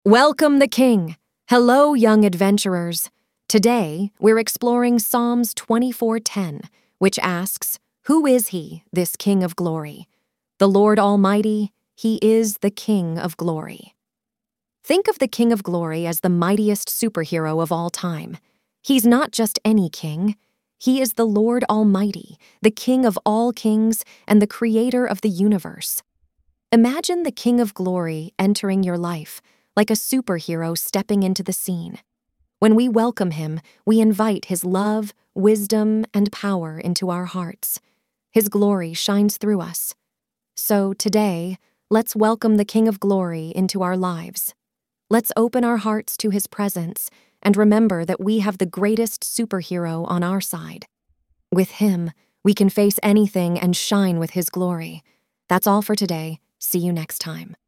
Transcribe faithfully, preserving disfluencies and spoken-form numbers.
Welcome the King! Hello, young adventurers! Today, we're exploring Psalms twenty-four ten, which asks, Who is he, this King of glory? The Lord Almighty, he is the King of glory. Think of the King of glory as the mightiest superhero of all time. He's not just any king. He is the Lord Almighty, the King of all kings and the creator of the universe. Imagine the King of glory entering your life, like a superhero stepping into the scene. When we welcome him, we invite his love, wisdom, and power into our hearts. His glory shines through us. So today, let's welcome the King of glory into our lives. Let's open our hearts to his presence and remember that we have the greatest superhero on our side. With him, we can face anything and shine with his glory. That's all for today. See you next time.